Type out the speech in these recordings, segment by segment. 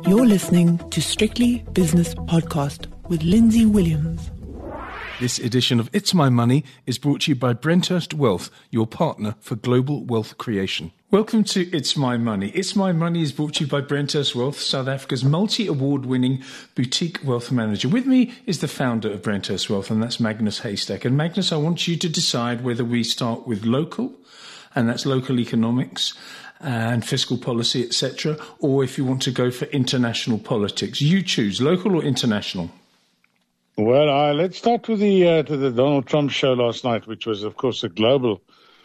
You're listening to Strictly Business Podcast with Lindsay Williams. This edition of It's My Money is brought to you by Brenthurst Wealth, your partner for global wealth creation. Welcome to It's My Money. It's My Money is brought to you by Brenthurst Wealth, South Africa's multi-award-winning boutique wealth manager. With me is the founder of Brenthurst Wealth, and that's Magnus Haystack. And Magnus, I want you to decide whether we start with local, and that's local economics, and fiscal policy, etc., or if you want to go for international politics. You choose, local or international. Well, let's start with the Donald Trump show last night, which was, of course, a global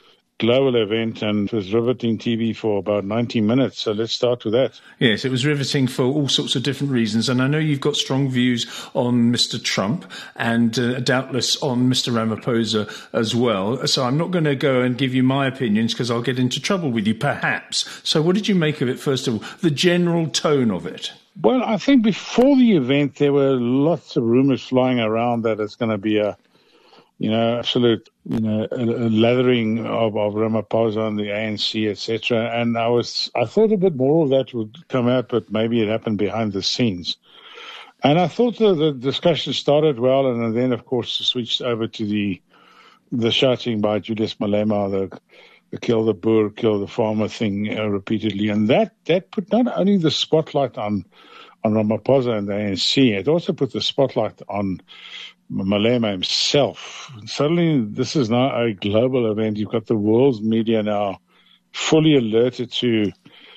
event, and it was riveting TV for about 90 minutes. So let's start with that. Yes, it was riveting for all sorts of different reasons. And I know you've got strong views on Mr. Trump and doubtless on Mr. Ramaphosa as well. So I'm not going to go and give you my opinions because I'll get into trouble with you, perhaps. So what did you make of it, first of all, the general tone of it? Well, I think before the event, there were lots of rumors flying around that it's going to be a absolute, a lathering of Ramaphosa and the ANC, etc. And I thought a bit more of that would come out, but maybe it happened behind the scenes. And I thought the discussion started well, and then, of course, switched over to the shouting by Julius Malema, the kill the Boer, kill the farmer thing repeatedly. And that put not only the spotlight on Ramaphosa and the ANC, it also put the spotlight on Malema himself. Suddenly, this is now a global event. You've got the world's media now fully alerted to,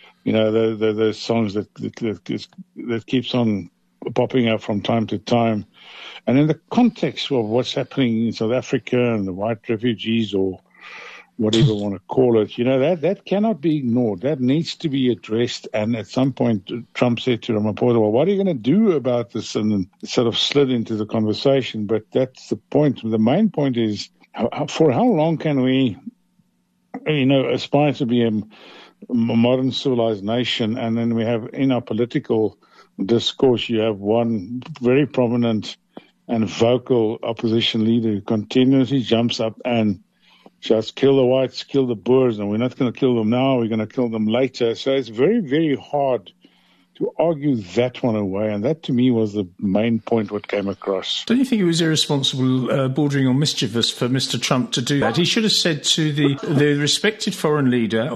the songs that keeps on popping up from time to time. And in the context of what's happening in South Africa and the white refugees, or whatever you want to call it, that cannot be ignored. That needs to be addressed. And at some point, Trump said to Ramaphosa, well, what are you going to do about this? And it sort of slid into the conversation. But that's the point. The main point is, for how long can we, aspire to be a modern civilized nation? And then we have, in our political discourse, you have one very prominent and vocal opposition leader who continuously jumps up and just kill the whites, kill the Boers, and we're not going to kill them now, we're going to kill them later. So it's very, very hard to argue that one away, and that to me was the main point what came across. Don't you think it was irresponsible, bordering on mischievous, for Mr. Trump to do that? He should have said to the respected foreign leader,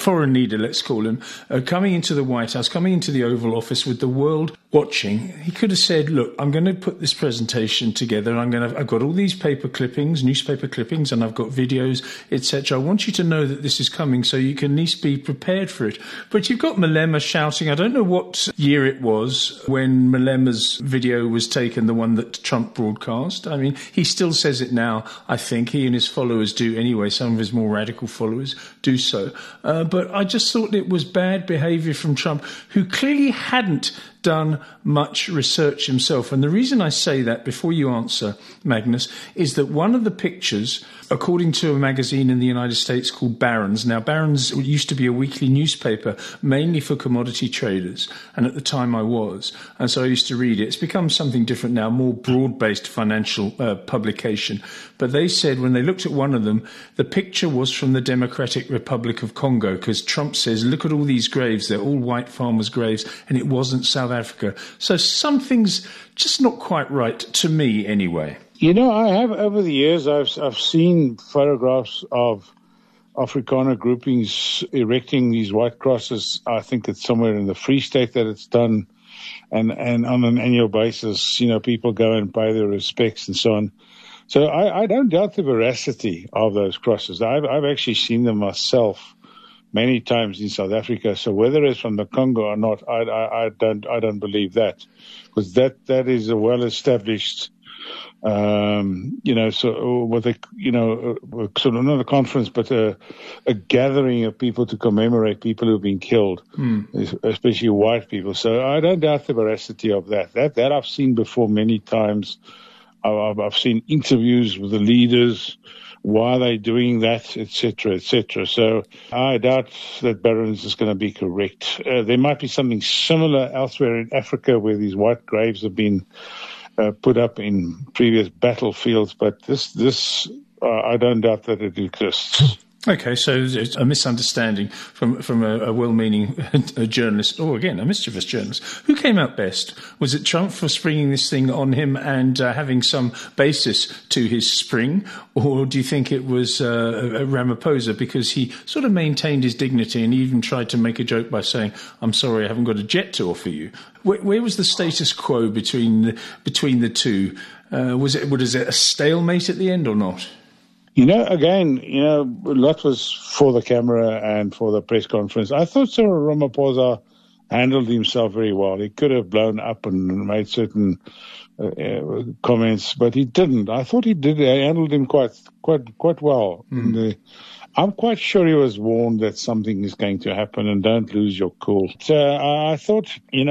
let's call him, coming into the White House, coming into the Oval Office with the world watching, he could have said, look, I'm going to put this presentation together, and I've got all these newspaper clippings, and I've got videos, etc. I want you to know that this is coming so you can at least be prepared for it. But you've got Malema shouting, I don't know what year it was when Malema's video was taken, the one that Trump broadcast. I mean, he still says it now, I think. He and his followers do anyway. Some of his more radical followers do so. But I just thought it was bad behavior from Trump, who clearly hadn't done much research himself. And the reason I say that, before you answer, Magnus, is that one of the pictures, according to a magazine in the United States called Barron's. Now, Barron's used to be a weekly newspaper, mainly for commodity traders, and at the time I was. And so I used to read it. It's become something different now, more broad-based financial publication. But they said when they looked at one of them, the picture was from the Democratic Republic of Congo, because Trump says, look at all these graves, they're all white farmers' graves, and it wasn't South Africa. So something's just not quite right, to me anyway. I have, over the years, I've seen photographs of Afrikaner groupings erecting these white crosses. I think it's somewhere in the Free State that it's done. And on an annual basis, people go and pay their respects and so on. So I don't doubt the veracity of those crosses. I've actually seen them myself many times in South Africa. So whether it's from the Congo or not, I don't believe that, because that is a well-established, so what they, sort of not a conference, but a gathering of people to commemorate people who've been killed, especially white people. So I don't doubt the veracity of that. That I've seen before many times. I've seen interviews with the leaders. Why are they doing that, etc., etc.? So I doubt that Barron's is going to be correct. There might be something similar elsewhere in Africa where these white graves have been put up in previous battlefields, but this I don't doubt that it exists. Okay, so it's a misunderstanding from a well-meaning journalist, or again, a mischievous journalist. Who came out best? Was it Trump for springing this thing on him and having some basis to his spring? Or do you think it was Ramaphosa because he sort of maintained his dignity and even tried to make a joke by saying, I'm sorry, I haven't got a jet to offer you? Where was the status quo between the two? Was it a stalemate at the end or not? Again, a lot was for the camera and for the press conference. I thought Cyril Ramaphosa handled himself very well. He could have blown up and made certain comments, but he didn't. I thought he did. He handled him quite well. I'm quite sure he was warned that something is going to happen and don't lose your cool. So I thought,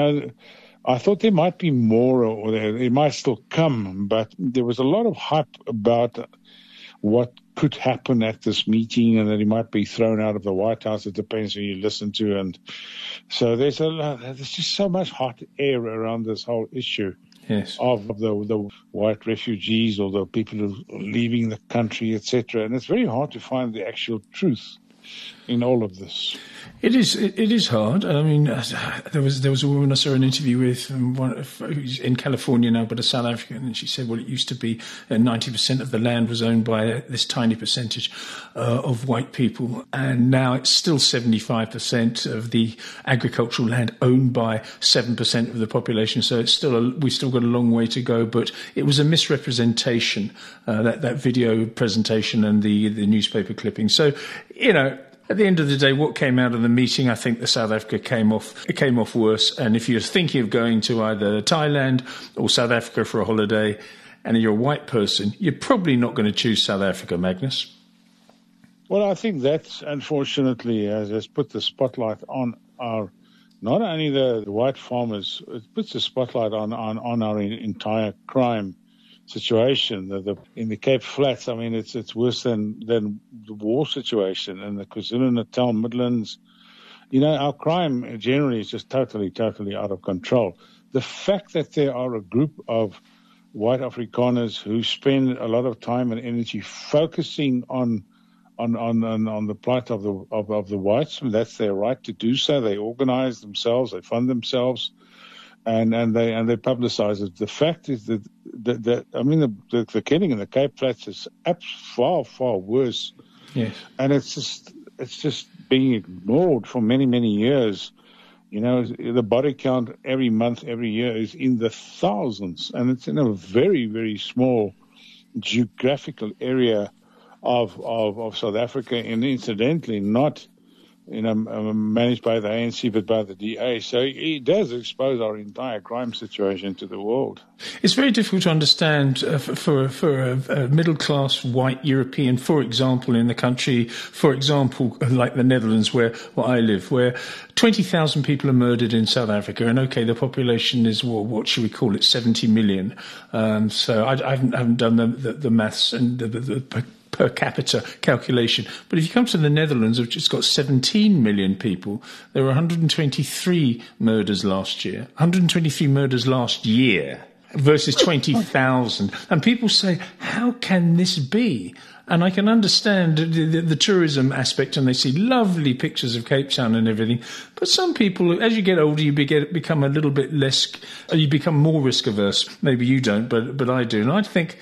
there might be more, or it might still come, but there was a lot of hype about what could happen at this meeting and that he might be thrown out of the White House. It depends who you listen to. And so there's just so much hot air around this whole issue. Yes. Of the white refugees or the people who are leaving the country, etc. And it's very hard to find the actual truth in all of this. It is hard. I mean, there was a woman I saw an interview with who's in California now, but a South African, and she said, well, it used to be 90% of the land was owned by this tiny percentage of white people, and now it's still 75% of the agricultural land owned by 7% of the population. So it's we've still got a long way to go, but it was a misrepresentation, that video presentation and the newspaper clipping. So, at the end of the day, what came out of the meeting, I think the South Africa came off worse. And if you're thinking of going to either Thailand or South Africa for a holiday and you're a white person, you're probably not going to choose South Africa, Magnus. Well, I think that, unfortunately, has put the spotlight on not only the white farmers, it puts the spotlight on our entire crime situation. In the Cape Flats, I mean, it's worse than the war situation in the KwaZulu-Natal Midlands. Our crime generally is just totally out of control. The fact that there are a group of white Afrikaners who spend a lot of time and energy focusing on the plight of the whites, and that's their right to do so. They organize themselves, they fund themselves, and they publicize it. The fact is that the killing in the Cape Flats is far worse. Yes, and it's just being ignored for many years. The body count every month, every year is in the thousands, and it's in a very, very small geographical area of South Africa, and incidentally not managed by the ANC but by the DA. So it does expose our entire crime situation to the world. It's very difficult to understand for a middle-class white European, for example, in the country, for example, like the Netherlands, where I live, where 20,000 people are murdered in South Africa, and okay, the population is, what should we call it, 70 million. So I haven't done the maths and the per capita calculation. But if you come to the Netherlands, which has got 17 million people, there were 123 murders last year. 123 murders last year versus 20,000. And people say, how can this be? And I can understand the tourism aspect, and they see lovely pictures of Cape Town and everything. But some people, as you get older, you become a little bit less, you become more risk averse. Maybe you don't, but I do. And I think,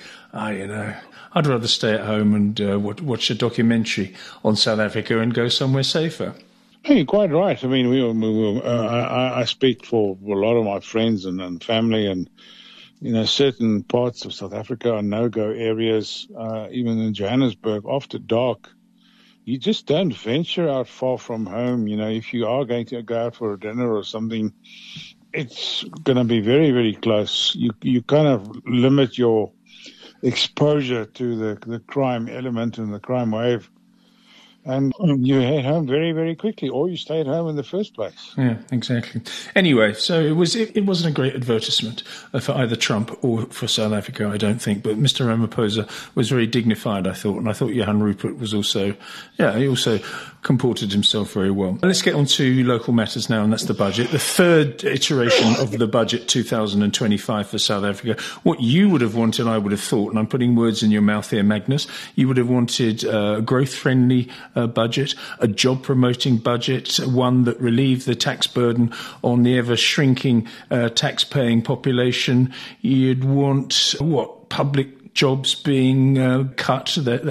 I'd rather stay at home and watch a documentary on South Africa and go somewhere safer. You're quite right. I mean, I speak for a lot of my friends and family, and certain parts of South Africa are no-go areas. Even in Johannesburg, after dark, you just don't venture out far from home. If you are going to go out for a dinner or something, it's going to be very, very close. You kind of limit your exposure to the crime element and the crime wave, and you head home very, very quickly, or you stay at home in the first place. Yeah, exactly. Anyway, so it wasn't a great advertisement for either Trump or for South Africa, I don't think. But Mr. Ramaphosa was very dignified, I thought, and I thought Johan Rupert was also, he also comported himself very well. Let's get on to local matters now, and that's the budget. The third iteration of the budget 2025 for South Africa. What you would have wanted, I would have thought, and I'm putting words in your mouth here, Magnus, you would have wanted growth-friendly budget, a job-promoting budget, one that relieved the tax burden on the ever-shrinking tax-paying population. You'd want, public jobs being cut,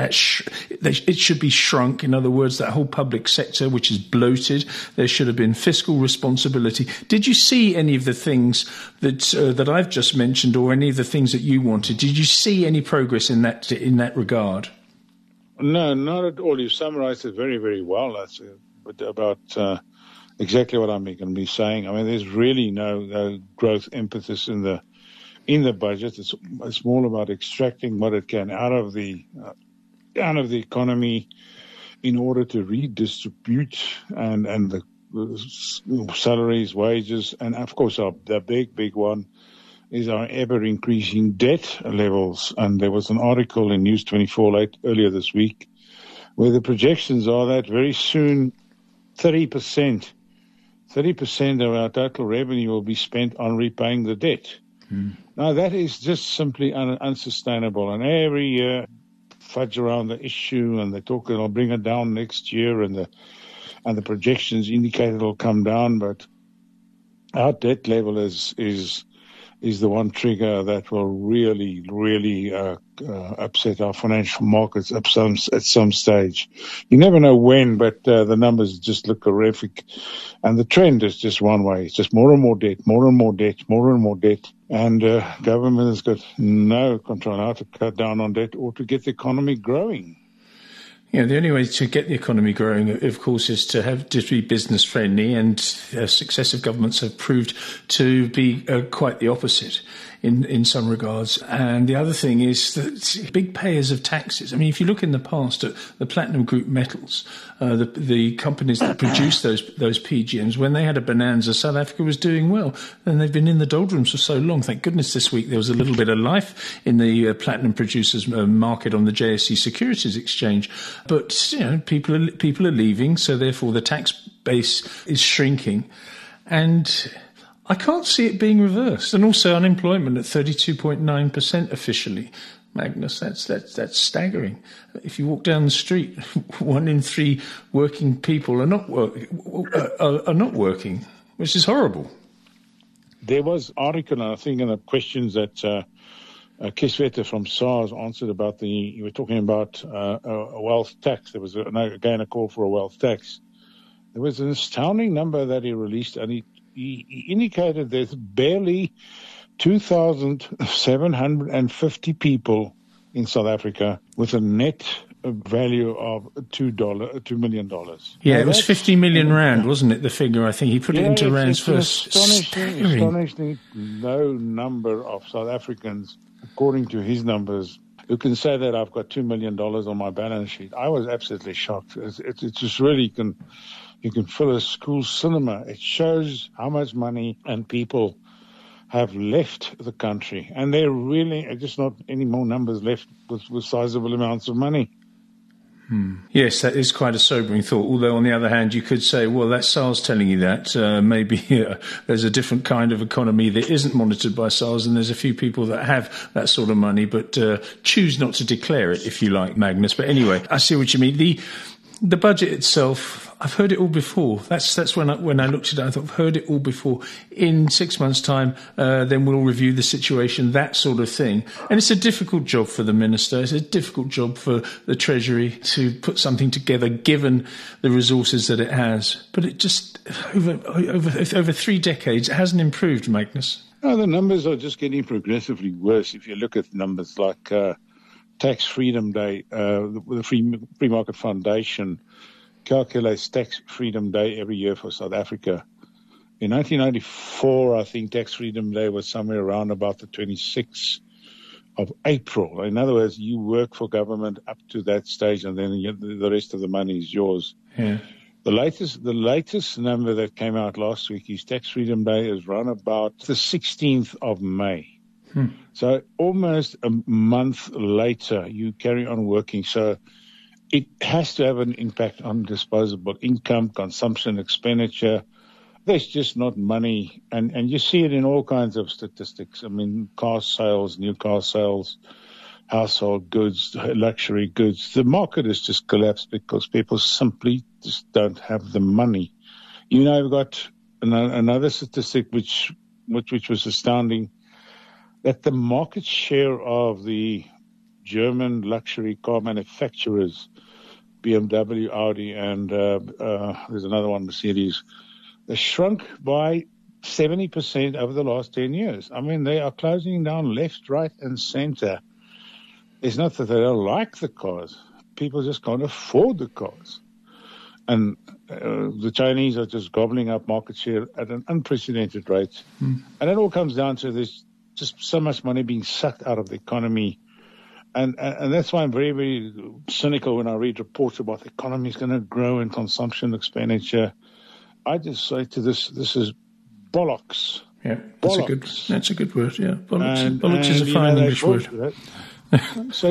it should be shrunk. In other words, that whole public sector, which is bloated, there should have been fiscal responsibility. Did you see any of the things that I've just mentioned, or any of the things that you wanted? Did you see any progress in that regard? No, not at all. You summarized it very, very well. That's about exactly what I'm going to be saying. I mean, there's really no growth impetus in the budget. It's more about extracting what it can out of the economy in order to redistribute and the salaries, wages, and of course the big one is our ever increasing debt levels. And there was an article in News 24 earlier this week where the projections are that very soon 30% of our total revenue will be spent on repaying the debt. Now, that is just simply unsustainable. And every year, fudge around the issue, and they talk it'll bring it down next year, and the projections indicate it'll come down. But our debt level is the one trigger that will really, really upset our financial markets at some stage. You never know when, but the numbers just look horrific. And the trend is just one way. It's just more and more debt, more and more debt, more and more debt. And government has got no control how to cut down on debt or to get the economy growing. Yeah, the only way to get the economy growing, of course, is to be business friendly, and successive governments have proved to be quite the opposite in some regards. And the other thing is that big payers of taxes. I mean, if you look in the past at the Platinum Group metals, the companies that produce those PGMs, when they had a bonanza, South Africa was doing well. And they've been in the doldrums for so long. Thank goodness this week there was a little bit of life in the platinum producers market on the JSE Securities Exchange. But people are leaving, so therefore the tax base is shrinking, and I can't see it being reversed. And also unemployment at 32.9% officially. Magnus, that's staggering. If you walk down the street, 1 in 3 working people are not working, which is horrible. There was an article, I think, in the questions that Kees Venter from SARS answered about you were talking about a wealth tax. There was again a call for a wealth tax. There was an astounding number that he released, and he indicated there's barely 2,750 people in South Africa with a net value of $2 million. Yeah, it was 50 million rand, wasn't it? The figure, I think he put it into rands first. Astonishingly low number of South Africans, according to his numbers, who can say that I've got $2 million on my balance sheet. I was absolutely shocked. It's just really you can fill a school cinema. It shows how much money and people have left the country, and there really are just not any more numbers left with sizable amounts of money. Yes, that is quite a sobering thought. Although, on the other hand, you could say, well, that's SARS telling you that. Maybe there's a different kind of economy that isn't monitored by SARS, and there's a few people that have that sort of money, but choose not to declare it, if you like, Magnus. But anyway, I see what you mean. The budget itself, I've heard it all before. That's when I looked at it, I thought, I've heard it all before. In 6 months' time, then we'll review the situation, that sort of thing. And it's a difficult job for the minister. It's a difficult job for the Treasury to put something together, given the resources that it has. But it just, over 3 decades, it hasn't improved, Magnus. No, the numbers are just getting progressively worse. If you look at numbers like Tax Freedom Day, the Free Market Foundation calculates Tax Freedom Day every year for South Africa. In 1994, I think Tax Freedom Day was somewhere around about the 26th of April. In other words, you work for government up to that stage, and then the rest of the money is yours. Yeah. The latest number that came out last week is Tax Freedom Day is around about the 16th of May. So almost a month later, you carry on working. So it has to have an impact on disposable income, consumption, expenditure. There's just not money. And you see it in all kinds of statistics. I mean, car sales, new car sales, household goods, luxury goods. The market has just collapsed because people simply just don't have the money. You know, I've got another statistic which was astounding, that the market share of the German luxury car manufacturers, BMW, Audi, and there's another one, Mercedes, they shrunk by 70% over the last 10 years. I mean, they are closing down left, right, and center. It's not that they don't like the cars. People just can't afford the cars. And the Chinese are just gobbling up market share at an unprecedented rate. And it all comes down to there's just so much money being sucked out of the economy. And that's why I'm very, very cynical when I read reports about the economy is going to grow and consumption expenditure. I just say to this is bollocks. Yeah, bollocks. That's a good word, yeah. Bollocks is a fine English word. So,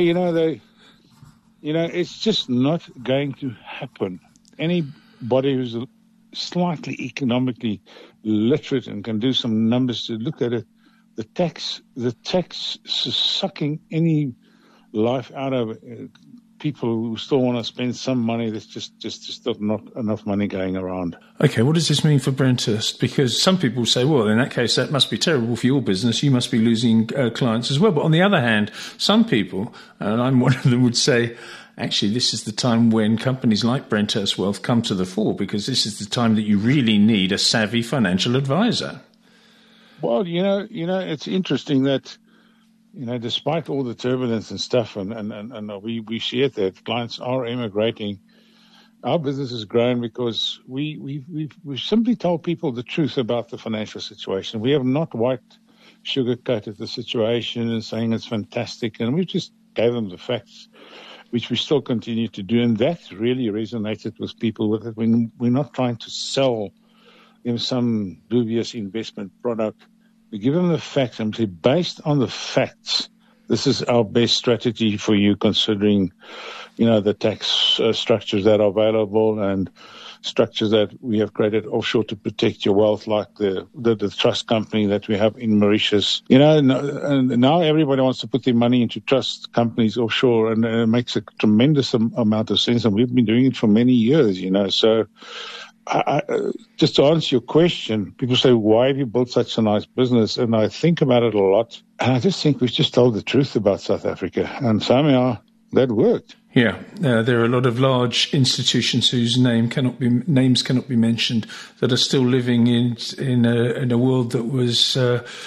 it's just not going to happen. Anybody who's slightly economically literate and can do some numbers to look at it, the tax is sucking any life out of people who still want to spend some money. There's just not enough money going around. Okay, what does this mean for Brenthurst? Because some people say, well, in that case, that must be terrible for your business. You must be losing clients as well. But on the other hand, some people, and I'm one of them, would say, actually, this is the time when companies like Brenthurst Wealth come to the fore, because this is the time that you really need a savvy financial advisor. Well, it's interesting that, despite all the turbulence and stuff, and we see it that clients are emigrating, our business has grown because we've simply told people the truth about the financial situation. We have not sugar-coated the situation and saying it's fantastic, and we just gave them the facts, which we still continue to do, and that really resonated with people. With it, we're not trying to sell them some dubious investment product. We give them the facts and say, based on the facts, this is our best strategy for you, considering, the tax structures that are available and structures that we have created offshore to protect your wealth, like the trust company that we have in Mauritius. And now everybody wants to put their money into trust companies offshore, and it makes a tremendous amount of sense. And we've been doing it for many years, So I, just to answer your question, people say, why have you built such a nice business? And I think about it a lot. And I just think we've just told the truth about South Africa. And somehow that worked. Yeah, there are a lot of large institutions whose names cannot be mentioned that are still living in a world that was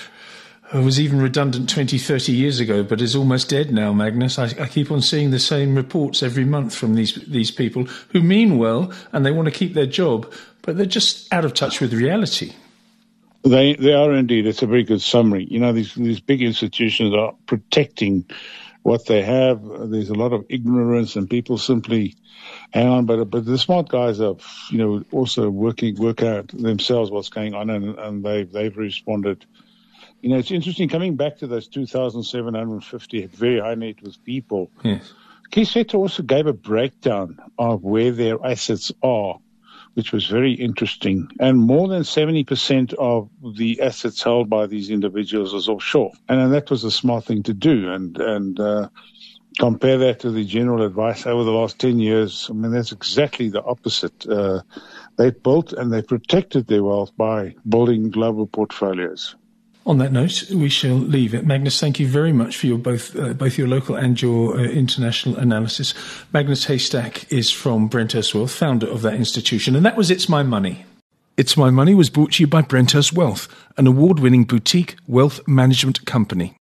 even redundant 20, 30 years ago, but is almost dead now, Magnus. I keep on seeing the same reports every month from these people who mean well and they want to keep their job, but they're just out of touch with reality. They are indeed. It's a very good summary. These big institutions are protecting what they have. There's a lot of ignorance and people simply hang on, but the smart guys are, also work out themselves what's going on, and they've responded. It's interesting coming back to those 2,750 very high net worth people. Yes. Keseta also gave a breakdown of where their assets are, which was very interesting. And more than 70% of the assets held by these individuals is offshore. And that was a smart thing to do. And compare that to the general advice over the last 10 years. I mean, that's exactly the opposite. They built and they protected their wealth by building global portfolios. On that note, we shall leave it. Magnus, thank you very much for your both your local and your international analysis. Magnus Haystack is from Brenthurst Wealth, founder of that institution, and that was It's My Money. It's My Money was brought to you by Brenthurst Wealth, an award-winning boutique wealth management company.